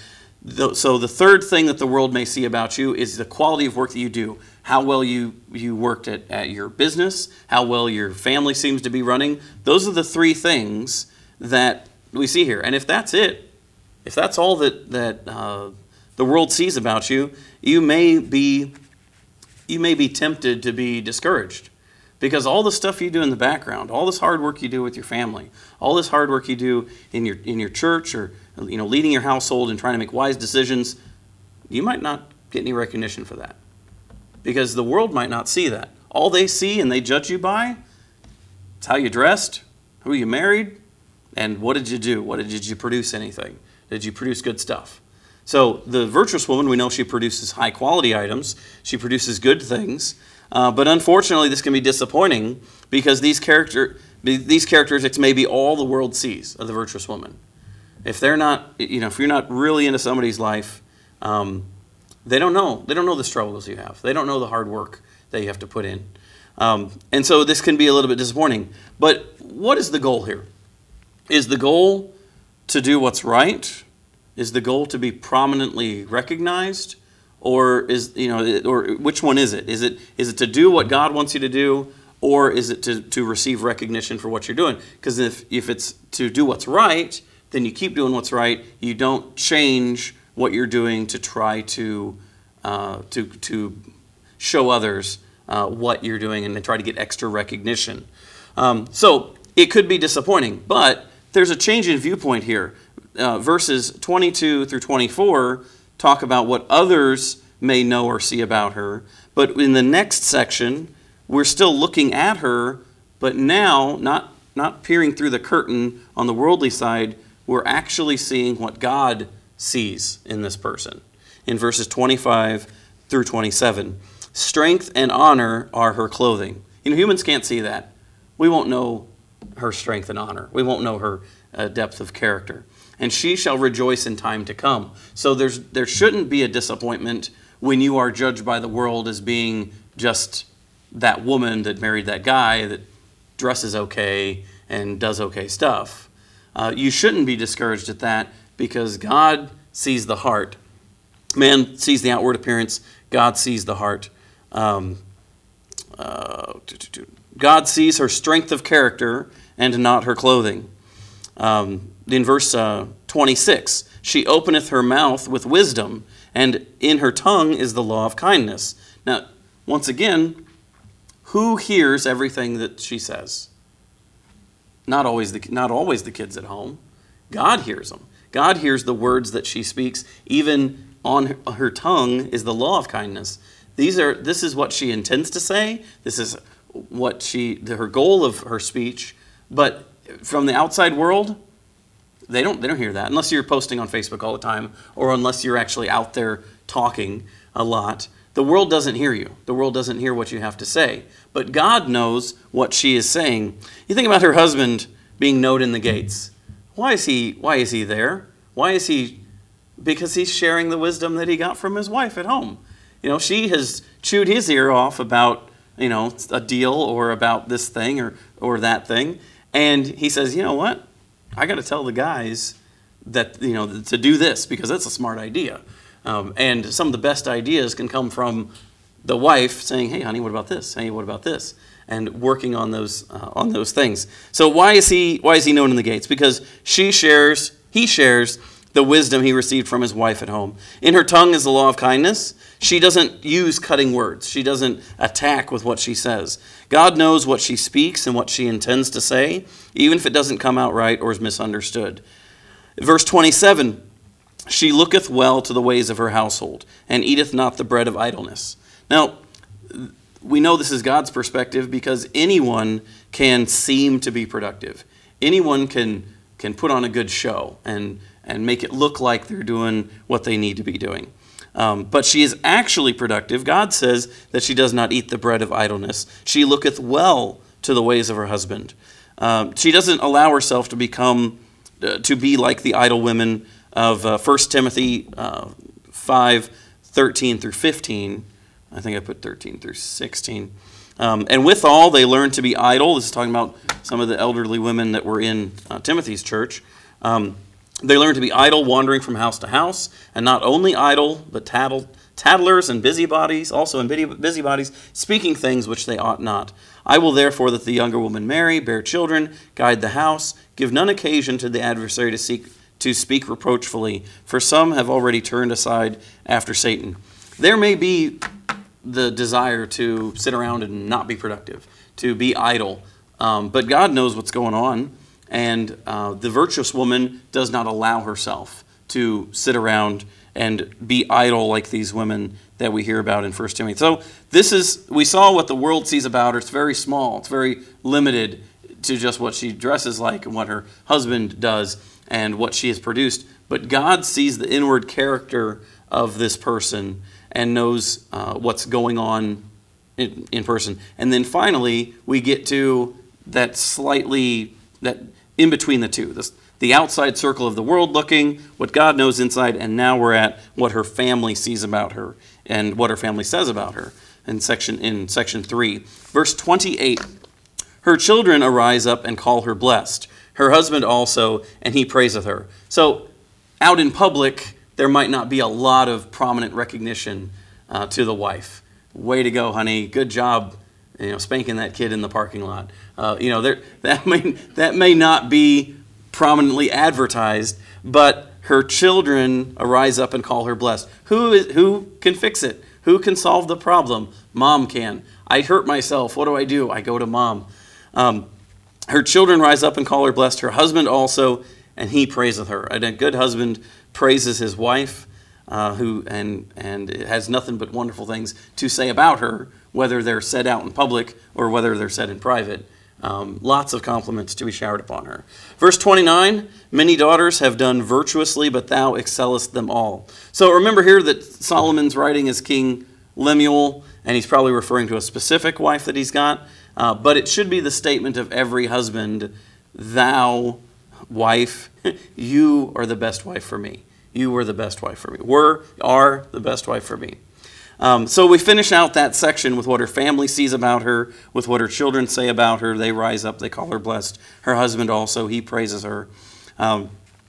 Speaker 1: So the third thing that the world may see about you is the quality of work that you do. How well you, you worked at, at your business, how well your family seems to be running. Those are the three things that we see here. And if that's it, if that's all that, that uh, the world sees about you, you may be you may be tempted to be discouraged. Because all the stuff you do in the background, all this hard work you do with your family, all this hard work you do in your in your church or you know leading your household and trying to make wise decisions, you might not get any recognition for that. Because the world might not see that. All they see and they judge you by is how you dressed, who you married, and what did you do? What did, did you produce anything? Did you produce good stuff? So the virtuous woman, we know she produces high quality items. She produces good things. Uh, but unfortunately, this can be disappointing because these character these characteristics may be all the world sees of the virtuous woman. If they're not, you know, if you're not really into somebody's life, um, they don't know. They don't know the struggles you have. They don't know the hard work that you have to put in. Um, and so this can be a little bit disappointing. But what is the goal here? Is the goal to do what's right? Is the goal to be prominently recognized? Or is, you know, or which one is it? Is it is it to do what God wants you to do, or is it to, to receive recognition for what you're doing? Because if, if it's to do what's right, then you keep doing what's right. You don't change what you're doing to try to uh, to to show others uh, what you're doing and then try to get extra recognition. Um, so it could be disappointing, but there's a change in viewpoint here. Uh, verses twenty-two through twenty-four talk about what others may know or see about her. But in the next section, we're still looking at her, but now, not, not peering through the curtain on the worldly side, we're actually seeing what God sees in this person. In verses twenty-five through twenty-seven, strength and honor are her clothing. You know, humans can't see that. We won't know her strength and honor. We won't know her uh, depth of character. And she shall rejoice in time to come. So there's there shouldn't be a disappointment when you are judged by the world as being just that woman that married that guy that dresses okay and does okay stuff. Uh, you shouldn't be discouraged at that because God sees the heart. Man sees the outward appearance. God sees the heart. Um, uh, God sees her strength of character and not her clothing. Um, in verse uh, twenty-six, she openeth her mouth with wisdom, and in her tongue is the law of kindness. Now, once again, who hears everything that she says? Not always the not always the kids at home. God hears them. God hears the words that she speaks. Even on her, her tongue is the law of kindness. These are this is what she intends to say. This is what she her goal of her speech. But from the outside world, they don't they don't hear that unless you're posting on Facebook all the time or unless you're actually out there talking a lot. The world doesn't hear you. The world doesn't hear what you have to say. But God knows what she is saying. You think about her husband being known in the gates. Why is he why is he there? Why is he because he's sharing the wisdom that he got from his wife at home. You know, she has chewed his ear off about, you know, a deal or about this thing or or that thing. And he says, you know what? I got to tell the guys that, you know, to do this because that's a smart idea. Um, and some of the best ideas can come from the wife saying, hey, honey, what about this? Hey, what about this? And working on those uh, on those things. So why is he why is he known in the gates? Because she shares, he shares the wisdom he received from his wife at home. In her tongue is the law of kindness. She doesn't use cutting words. She doesn't attack with what she says. God knows what she speaks and what she intends to say, even if it doesn't come out right or is misunderstood. Verse twenty-seven, she looketh well to the ways of her household, and eateth not the bread of idleness. Now, we know this is God's perspective because anyone can seem to be productive. Anyone can can put on a good show and, and make it look like they're doing what they need to be doing. Um, but she is actually productive. God says that she does not eat the bread of idleness. She looketh well to the ways of her husband. Um, she doesn't allow herself to become, uh, to be like the idle women of uh, First Timothy uh, five, thirteen through fifteen. I think I put thirteen through sixteen. Um, and withal, they learned to be idle. This is talking about some of the elderly women that were in uh, Timothy's church. Um, they learned to be idle, wandering from house to house, and not only idle, but tattle, tattlers and busybodies, also in busybodies, speaking things which they ought not. I will therefore that the younger woman marry, bear children, guide the house, give none occasion to the adversary to seek to speak reproachfully, for some have already turned aside after Satan. There may be the desire to sit around and not be productive, to be idle. Um, but God knows what's going on, and uh, the virtuous woman does not allow herself to sit around and be idle like these women that we hear about in First Timothy. So this is, we saw what the world sees about her. It's very small. It's very limited to just what she dresses like and what her husband does and what she has produced. But God sees the inward character of this person and knows uh, what's going on in, in person. And then finally, we get to that slightly, that in between the two, this, the outside circle of the world looking, what God knows inside, and now we're at what her family sees about her and what her family says about her in section, in section three. Verse twenty-eight, her children arise up and call her blessed, her husband also, and he praiseth her. So out in public, there might not be a lot of prominent recognition uh, to the wife. Way to go, honey. Good job, you know, spanking that kid in the parking lot. Uh, you know, there, that may that may not be prominently advertised, but her children arise up and call her blessed. Who is who can fix it? Who can solve the problem? Mom can. I hurt myself. What do I do? I go to mom. Um, her children rise up and call her blessed. Her husband also, and he praiseth her. And a good husband praises his wife, uh, who and and has nothing but wonderful things to say about her, whether they're said out in public or whether they're said in private. Um, lots of compliments to be showered upon her. Verse twenty-nine, many daughters have done virtuously, but thou excellest them all. So remember here that Solomon's writing as King Lemuel, and he's probably referring to a specific wife that he's got, uh, but it should be the statement of every husband, thou, wife, you are the best wife for me. You were the best wife for me. Were, are the best wife for me. Um, so we finish out that section with what her family sees about her, with what her children say about her. They rise up, they call her blessed. Her husband also, he praises her. Um,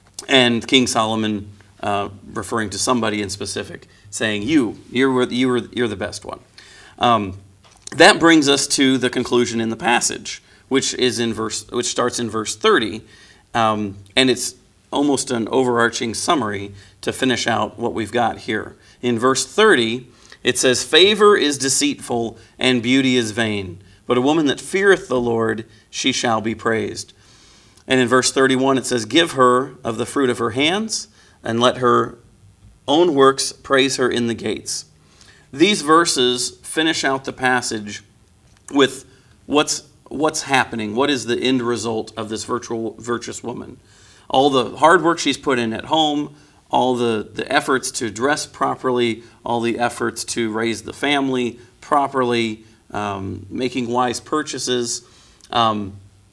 Speaker 1: and King Solomon, uh, referring to somebody in specific, saying, you, you're, you were, you're the best one. Um, that brings us to the conclusion in the passage, which is in verse, which starts in verse thirty. Um, and it's almost an overarching summary to finish out what we've got here. In verse thirty, it says, favor is deceitful and beauty is vain, but a woman that feareth the Lord, she shall be praised. And in verse thirty-one, it says, give her of the fruit of her hands, and let her own works praise her in the gates. These verses finish out the passage with what's what's happening. What is the end result of this virtual, virtuous woman? All the hard work she's put in at home, all the, the efforts to dress properly, all the efforts to raise the family properly, um, making wise purchases. Um,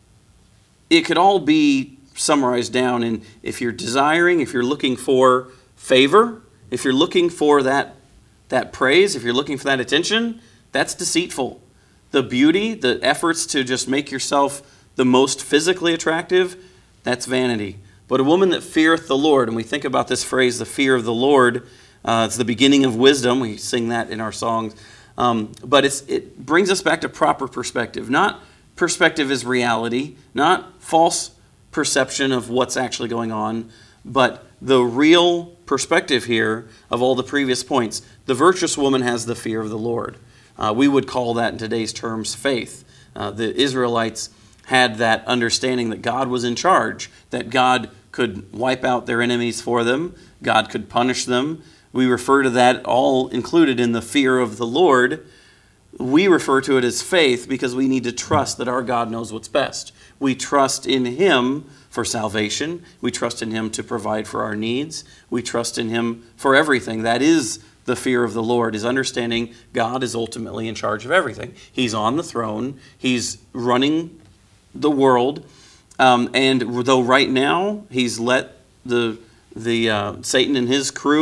Speaker 1: it could all be summarized down in, if you're desiring, if you're looking for favor, if you're looking for that, that praise, if you're looking for that attention, that's deceitful. The beauty, the efforts to just make yourself the most physically attractive, that's vanity. But a woman that feareth the Lord, and we think about this phrase, the fear of the Lord, uh, it's the beginning of wisdom. We sing that in our songs. Um, but it's, it brings us back to proper perspective. Not perspective as reality, not false perception of what's actually going on, but the real perspective here of all the previous points. The virtuous woman has the fear of the Lord. Uh, we would call that in today's terms faith. Uh, the Israelites had that understanding that God was in charge, that God could wipe out their enemies for them, God could punish them. We refer to that all included in the fear of the Lord. We refer to it as faith because we need to trust that our God knows what's best. We trust in Him for salvation. We trust in Him to provide for our needs. We trust in Him for everything. That is the fear of the Lord, is understanding God is ultimately in charge of everything. He's on the throne. He's running the world. Um, and though right now He's let the the uh, Satan and his crew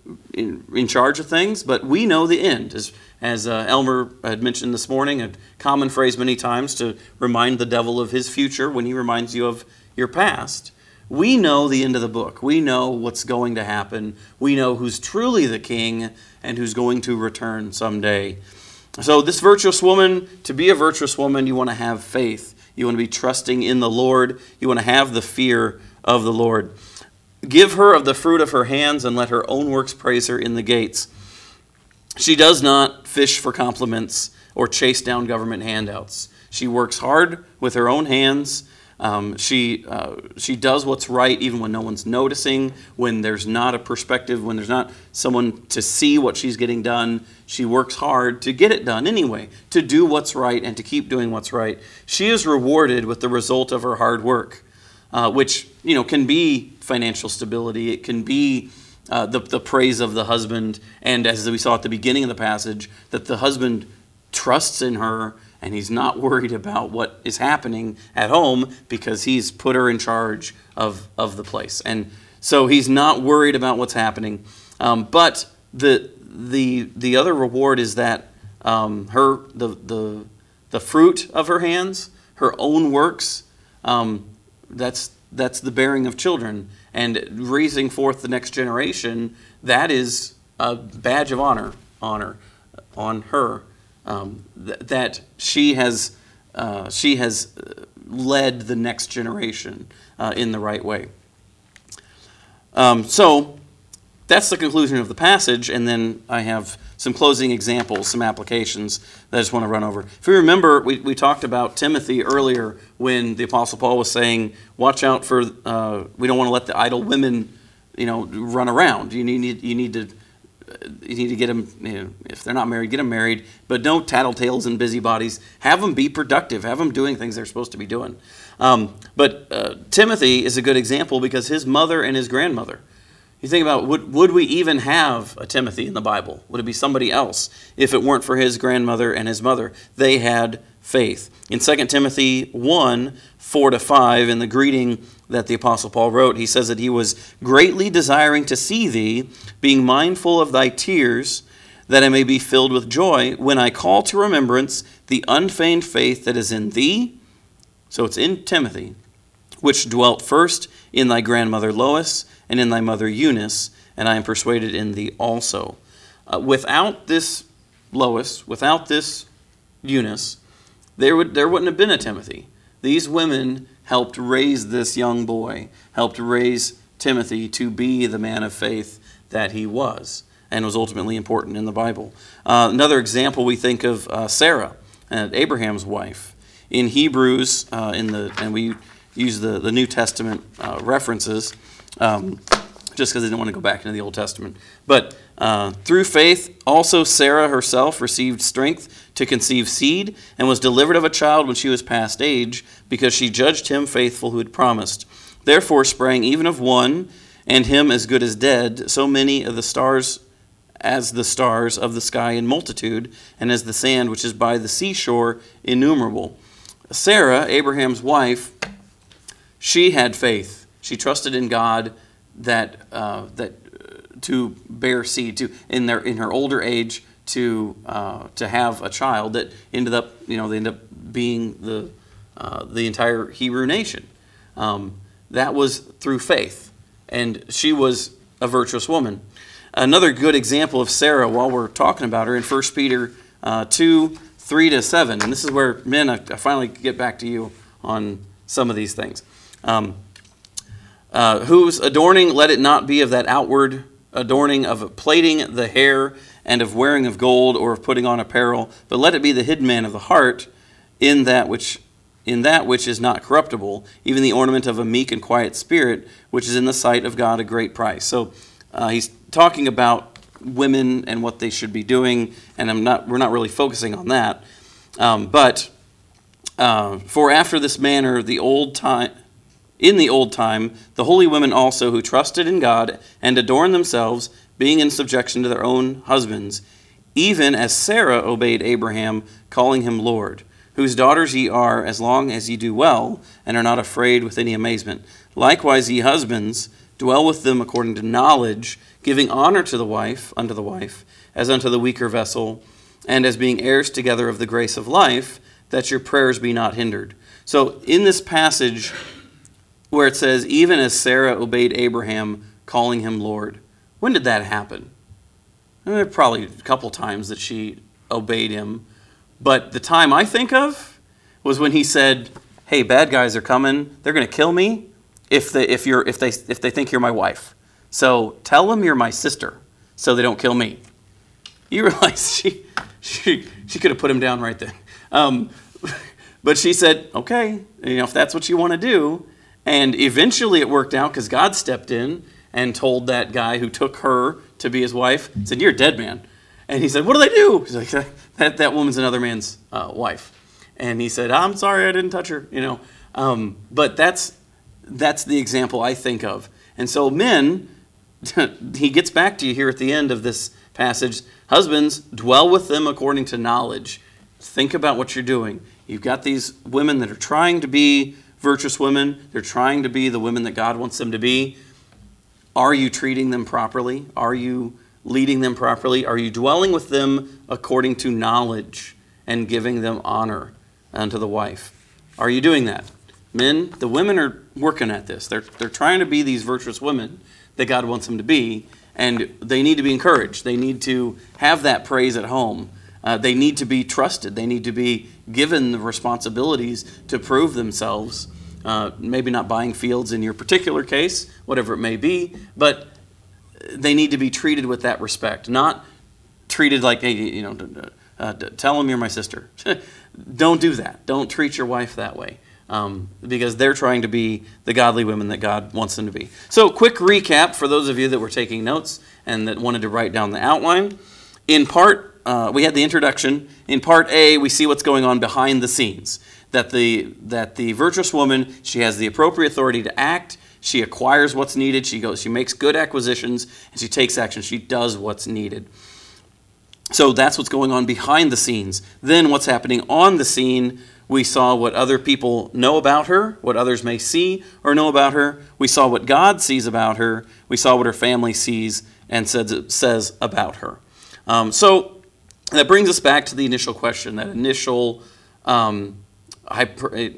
Speaker 1: in, in charge of things, but we know the end. As, as uh, Elmer had mentioned this morning, a common phrase many times to remind the devil of his future when he reminds you of your past. We know the end of the book. We know what's going to happen. We know who's truly the king and who's going to return someday. So this virtuous woman, to be a virtuous woman, you want to have faith. You want to be trusting in the Lord. You want to have the fear of the Lord. Give her of the fruit of her hands, and let her own works praise her in the gates. She does not fish for compliments or chase down government handouts. She works hard with her own hands. Um, she uh, she does what's right even when no one's noticing, when there's not a perspective, when there's not someone to see what she's getting done. She works hard to get it done anyway, to do what's right and to keep doing what's right. She is rewarded with the result of her hard work, uh, which you know can be financial stability. It can be uh, the, the praise of the husband, and as we saw at the beginning of the passage, that the husband trusts in her and he's not worried about what is happening at home because he's put her in charge of, of the place. And so he's not worried about what's happening. Um, but the the the other reward is that um, her the, the the fruit of her hands, her own works, um, that's that's the bearing of children and raising forth the next generation. That is a badge of honor honor on her. Um, th- that she has uh, she has led the next generation uh, in the right way. Um, so that's the conclusion of the passage, and then I have some closing examples, some applications that I just want to run over. If you remember, we, we talked about Timothy earlier when the Apostle Paul was saying, watch out for, uh, we don't want to let the idle women, you know, run around. You need, you need to You need to get them, you know, if they're not married, get them married, but don't tattletales and busybodies. Have them be productive. Have them doing things they're supposed to be doing. Um, but uh, Timothy is a good example because his mother and his grandmother. You think about, would, would we even have a Timothy in the Bible? Would it be somebody else if it weren't for his grandmother and his mother? They had faith. In Second Timothy one, four to five, in the greeting that the Apostle Paul wrote, he says that he was greatly desiring to see thee, being mindful of thy tears, that I may be filled with joy when I call to remembrance the unfeigned faith that is in thee. So it's in Timothy, which dwelt first in thy grandmother Lois and in thy mother Eunice, and I am persuaded in thee also. Uh, without this Lois, without this Eunice, there would there wouldn't have been a Timothy. These women helped raise this young boy, helped raise Timothy to be the man of faith that he was, and was ultimately important in the Bible. Uh, another example, we think of uh, Sarah, uh, Abraham's wife. In Hebrews, uh, in the and we use the, the New Testament uh, references, um, just because I didn't want to go back into the Old Testament. But uh, through faith, also Sarah herself received strength to conceive seed and was delivered of a child when she was past age, because she judged him faithful who had promised. Therefore sprang even of one, and him as good as dead, so many of the stars as the stars of the sky in multitude, and as the sand which is by the seashore innumerable. Sarah, Abraham's wife, she had faith. She trusted in God that uh, that uh, to bear seed, to in their in her older age to uh, to have a child that ended up, you know, they ended up being the uh, the entire Hebrew nation. Um, that was through faith, and she was a virtuous woman. Another good example of Sarah, while we're talking about her, in First Peter uh, two, three to seven, and this is where, men, I, I finally get back to you on some of these things. Um, uh, whose adorning, let it not be of that outward adorning of plaiting the hair and of wearing of gold or of putting on apparel, but let it be the hidden man of the heart in that which in that which is not corruptible, even the ornament of a meek and quiet spirit, which is in the sight of God a great price. So uh, he's talking about women and what they should be doing, and I'm not we're not really focusing on that. Um, but uh, for after this manner, the old time. In the old time, the holy women also who trusted in God and adorned themselves, being in subjection to their own husbands, even as Sarah obeyed Abraham, calling him Lord, whose daughters ye are, as long as ye do well, and are not afraid with any amazement. Likewise, ye husbands, Dwell with them according to knowledge, giving honor to the wife, unto the wife, as unto the weaker vessel, and as being heirs together of the grace of life, that your prayers be not hindered. So in this passage where it says, even as Sarah obeyed Abraham, calling him Lord, when did that happen? And there are probably a couple times that she obeyed him, but the time I think of was when he said, hey, bad guys are coming, they're going to kill me if they, if, you're, if, they, if they think you're my wife. So tell them you're my sister so they don't kill me. You realize she she, she could have put him down right then. Um, but she said, okay, you know, if that's what you want to do. And eventually it worked out because God stepped in and told that guy who took her to be his wife, said, you're a dead man. And he said, what did I do? He's like, that, that woman's another man's uh, wife. And he said, I'm sorry, I didn't touch her. You know, um, but that's that's the example I think of. And so men, he gets back to you here at the end of this passage. Husbands, dwell with them according to knowledge. Think about what you're doing. You've got these women that are trying to be virtuous women. They're trying to be the women that God wants them to be. Are you treating them properly? Are you leading them properly? Are you dwelling with them according to knowledge and giving them honor unto the wife? Are you doing that? Men, the women are working at this. They're, they're trying to be these virtuous women that God wants them to be, and they need to be encouraged. They need to have that praise at home. Uh, they need to be trusted. They need to be given the responsibilities to prove themselves. Uh, maybe not buying fields in your particular case, whatever it may be, but they need to be treated with that respect, not treated like, hey, you know, uh, tell them you're my sister. Don't do that. Don't treat your wife that way, um, because they're trying to be the godly women that God wants them to be. So, quick recap for those of you that were taking notes and that wanted to write down the outline. In part, uh, we had the introduction. In part A, we see what's going on behind the scenes. That the that the virtuous woman, she has the appropriate authority to act. She acquires what's needed. She goes. She makes good acquisitions, and she takes action. She does what's needed. So that's what's going on behind the scenes. Then what's happening on the scene, we saw what other people know about her, what others may see or know about her. We saw what God sees about her. We saw what her family sees and says, says about her. Um, so that brings us back to the initial question, that initial um, hyper, uh,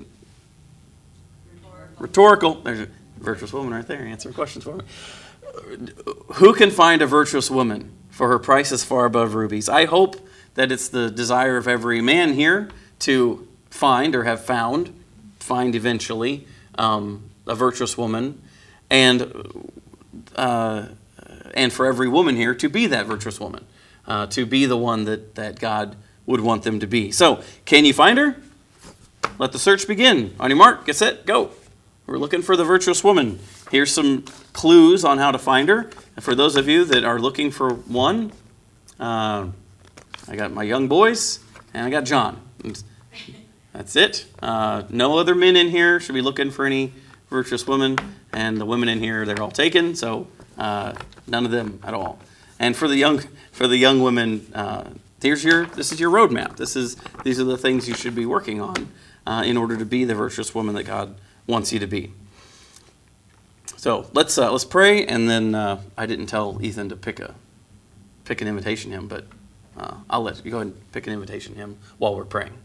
Speaker 1: rhetorical. There's a virtuous woman right there answering questions for me. Who can find a virtuous woman? For her price is far above rubies. I hope that it's the desire of every man here to find or have found, find eventually, um, a virtuous woman, and uh, and for every woman here to be that virtuous woman, uh, to be the one that, that God would want them to be. So, can you find her? Let the search begin. On your mark, get set, go. We're looking for the virtuous woman. Here's some clues on how to find her. And for those of you that are looking for one, uh, I got my young boys and I got John. That's it. Uh, no other men in here should be looking for any virtuous women. And the women in here, they're all taken, so uh, none of them at all. And for the young for the young women, uh, here's your this is your roadmap. This is these are the things you should be working on uh, in order to be the virtuous woman that God wants you to be. So let's uh, let's pray, and then uh, I didn't tell Ethan to pick a pick an invitation hymn, but uh, I'll let you go ahead and pick an invitation hymn while we're praying.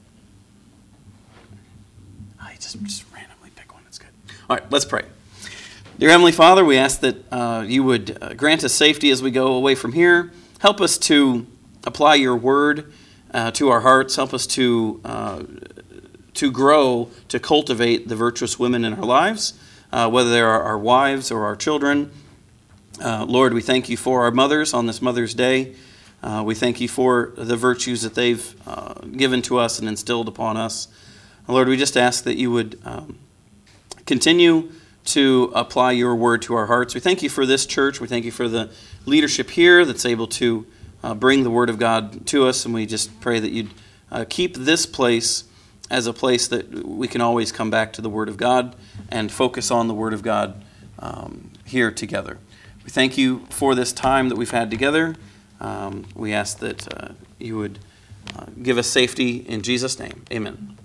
Speaker 1: I just just randomly pick one. That's good. All right, let's pray. Dear Heavenly Father, we ask that uh, you would uh, grant us safety as we go away from here. Help us to apply your word uh, to our hearts. Help us to uh, to grow, to cultivate the virtuous women in our lives. Uh, whether they're our, our wives or our children. Uh, Lord, we thank you for our mothers on this Mother's Day. Uh, we thank you for the virtues that they've uh, given to us and instilled upon us. Lord, we just ask that you would um, continue to apply your word to our hearts. We thank you for this church. We thank you for the leadership here that's able to uh, bring the word of God to us. And we just pray that you'd uh, keep this place as a place that we can always come back to the Word of God and focus on the Word of God um, here together. We thank you for this time that we've had together. Um, we ask that uh, you would uh, give us safety in Jesus' name. Amen.